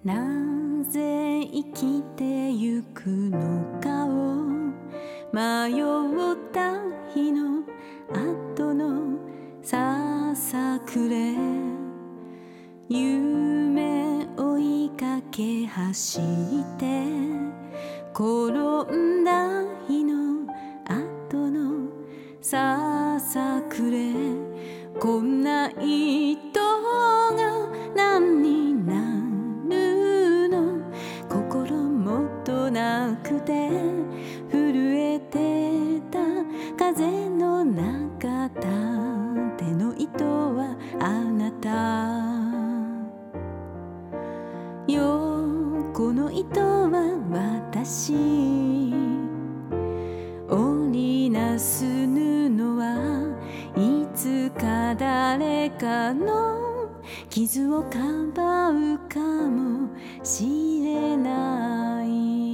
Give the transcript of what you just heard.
なぜ生きてゆくのかを迷った日の後のささくれ、夢追いかけ走って転んだ日の後のささくれ、こんな糸が何になるの、心もっとなくて震えてた風の中、縦の糸はあなた、横の糸は私、織りなす布はいつか誰かの傷をかばうかもしれない。